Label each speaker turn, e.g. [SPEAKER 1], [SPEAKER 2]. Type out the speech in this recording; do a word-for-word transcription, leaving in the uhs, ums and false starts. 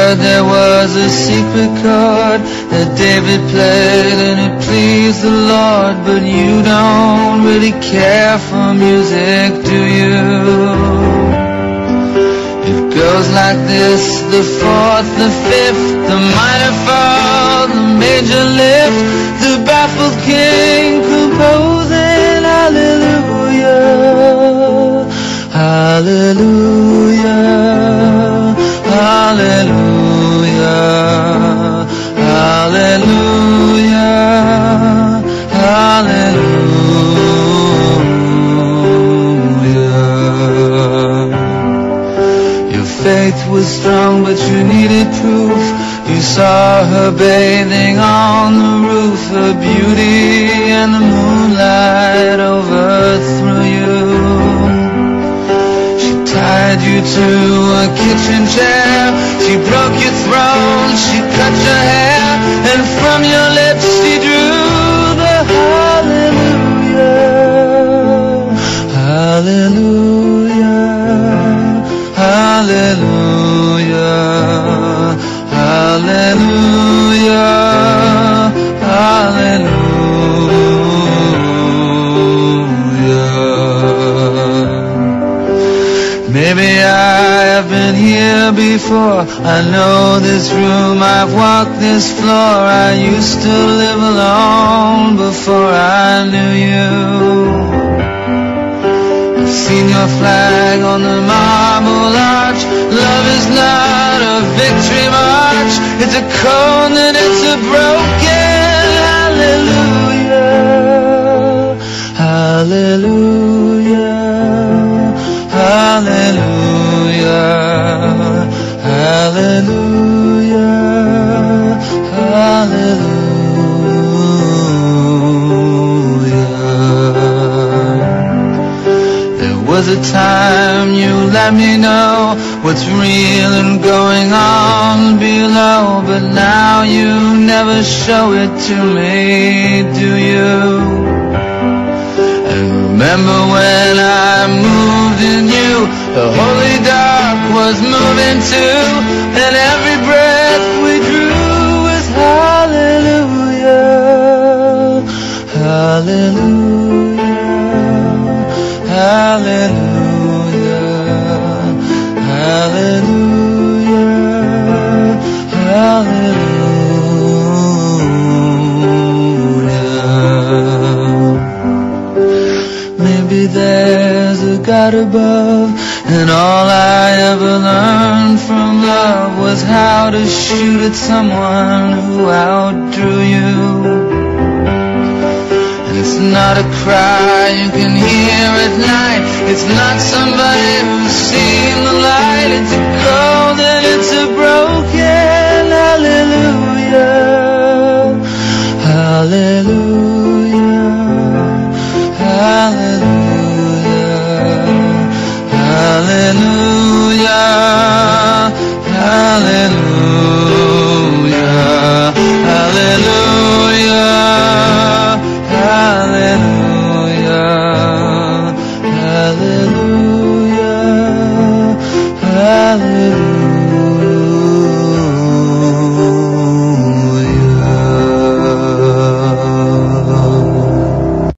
[SPEAKER 1] heard there was a secret chord that David played and it pleased the Lord, but you don't really care for music, do you? It goes like this: the fourth, the fifth, the minor fall, the major lift, the baffled king composing hallelujah, hallelujah, hallelujah, hallelujah, hallelujah. Your faith was strong, but you needed proof. You saw her bathing on the roof, her beauty and the moonlight overthrew you. She tied you to a kitchen chair, she broke your throne, she cut your hair, and from your lips she drew the hallelujah, hallelujah, hallelujah, hallelujah, hallelujah. Maybe I have been here before, I know this room, I've walked this floor. I used to live alone before I knew you. I've seen your flag on the marble arch. Love is not a victory march, it's a cold and it's a broken hallelujah, hallelujah, hallelujah, hallelujah, hallelujah. There was a time you let me know what's real and going on below, but now you never show it to me, do you? And remember when I moved in you, the holy dark was moving too, and every breath we drew was hallelujah, hallelujah, hallelujah, hallelujah, hallelujah. Maybe there's a God above, and all I ever learned from love was how to shoot at someone who outdrew you. It's not a cry you can hear at night, it's not somebody who's seen the light. It's a cold and it's a broken hallelujah, hallelujah.